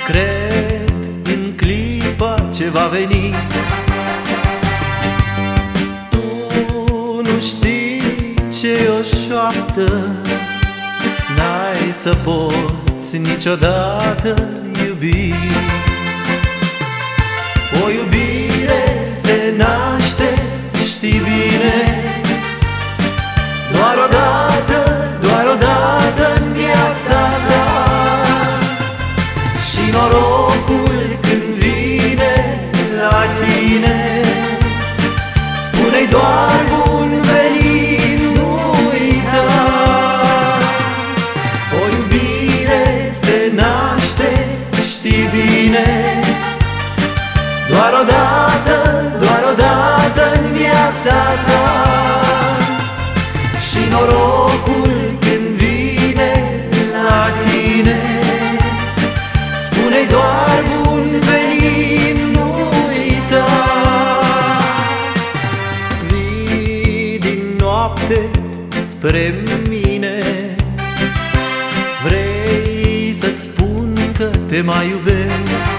Cred în clipa ce va veni. Tu nu știi ce o șoaptă, n-ai să poți niciodată iubi. O iubire se naște, știi bine, doar odată în viața ta. Și norocul când vine la tine, spune-i doar bun venit, nu uita. O iubire se naște, știi bine, doar odată în viața ta. Și norocul când vine la tine, spune-i doar bun venit, nu uita. Vii din noapte spre mine, vrei să-ți spun că te mai iubesc,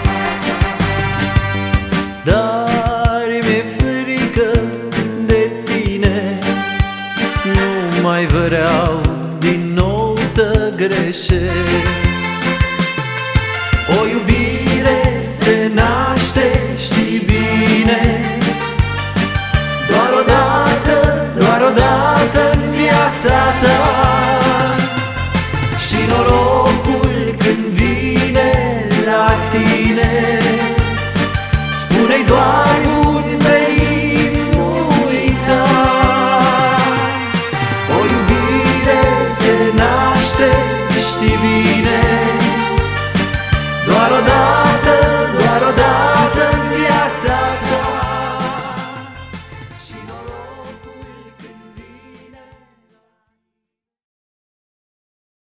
dar mi-e frică de tine. Nu mai vreau din nou să greșesc. O iubire se naște, știi bine, doar odată în viața ta.